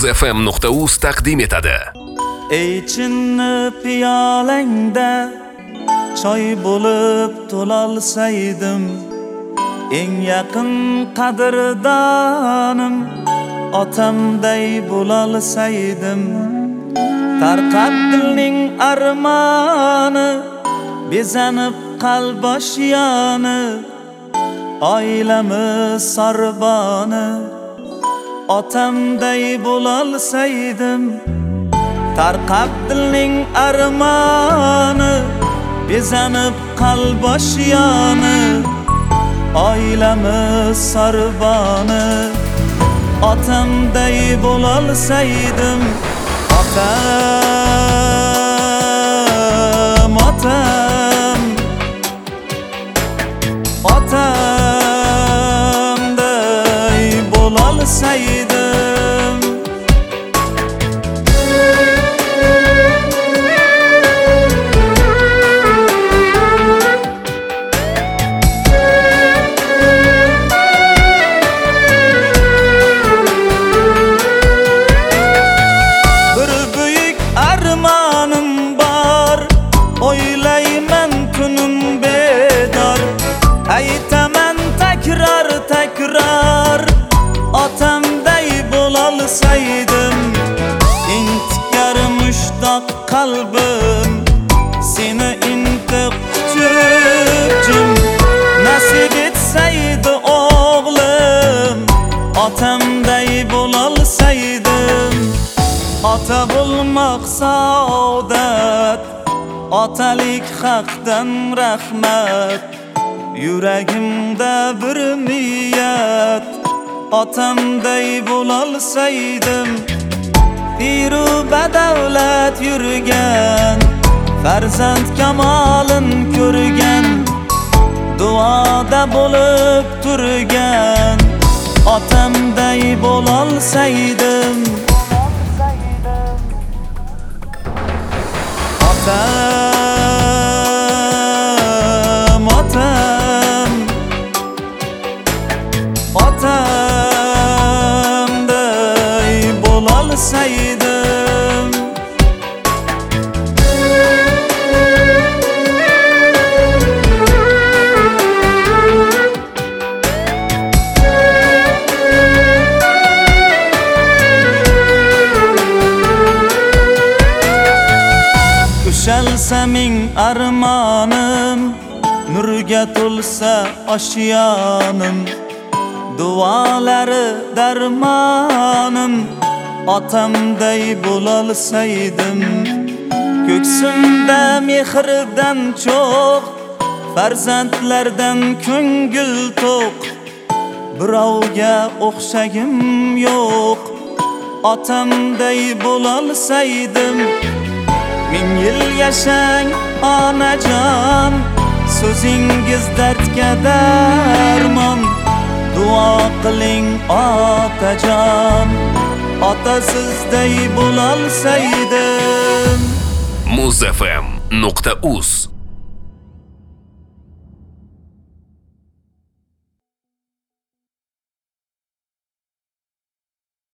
muzfm.uz taqdim etadi. Ey chinni piyolangda choy bo'lib to'lolsaydim, eng yaqin qadrdonim otamday bo'lolsaydim. Tarqab dilning armoni, bezanib qalb oshyoni, oilamiz sorboni otamday bo'lolsaydim. Tarqab dilning armoni, bezanib qalb oshyoni, oilamiz sorboni otamday bo'lolsaydim. Otam, otam, otamday bo'lolsaydim. O'ylayman kunim bedor, aytaman takrar takrar, otamday bo'lolsaydim. Intikar mushtoq qalbim seni intiq kutib, nasib etsaydi o'g'lim, otamday bo'lolsaydim. Ota bo'lmoq saodat, otalik haqdan rahmat, yuragimda bir niyat, otamday bo'lolsaydim. Piru badavlat yurgan, farzand kamolin ko'rgan, duoda bo'lib turgan, otamday bo'lolsaydim. Otam, otam, otamday bo'lolsaydim. Ushalsa ming armonim, nurga to'lsa oshyonim, duolari darmonim otamday bo'lolsaydim. Ko'ksimda mehrdan cho'q, farzandlardan ko'ngil to'q, birovga o'xshagim yo'q, otamday bo'lolsaydim. Ming yil yashang onajon, so'zingiz dardga darmon, duo qiling otajon, otasizday bo'lolsaydim. muzfm.uz